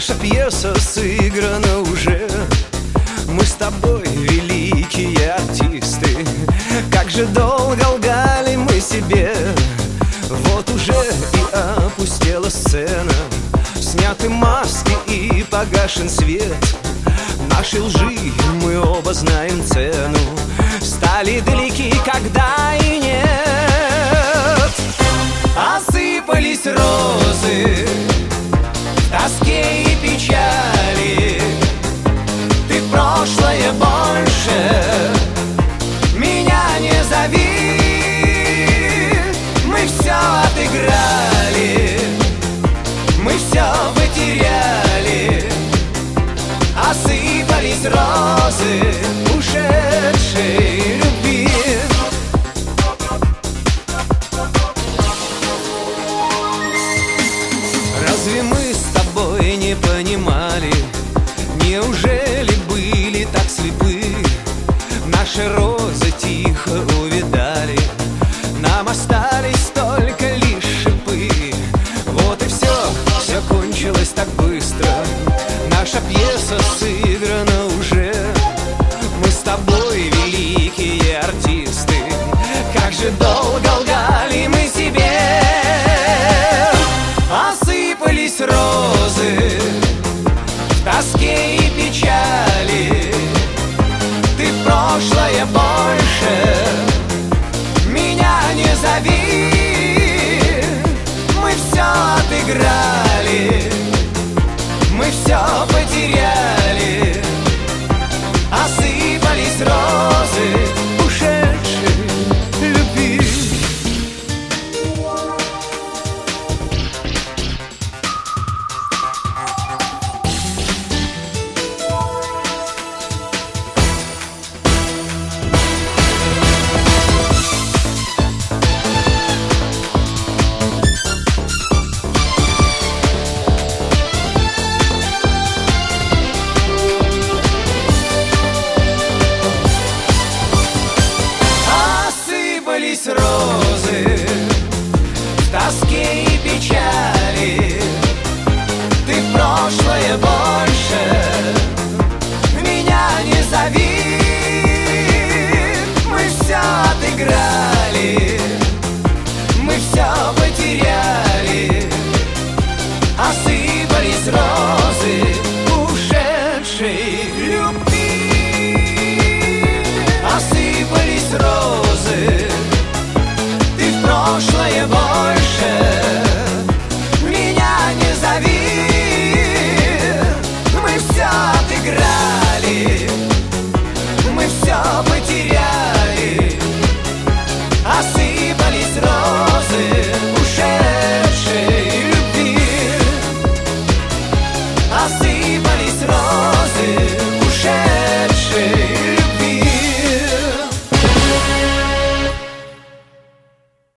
Наша пьеса сыграна уже. Мы с тобой великие артисты. Как же долго лгали мы себе. Вот уже и опустела сцена. Сняты маски и погашен свет. Нашей лжи мы оба знаем цену. Стали далеки, когда и нет. Осыпались розы в тоске и печали. Ты в прошлое больше меня не зови. Мы все отыграли, мы все потеряли. Осыпались розы ушедшей любви. Разве мы с тобой не понимали? Неужели были так слепы? Наши розы тихо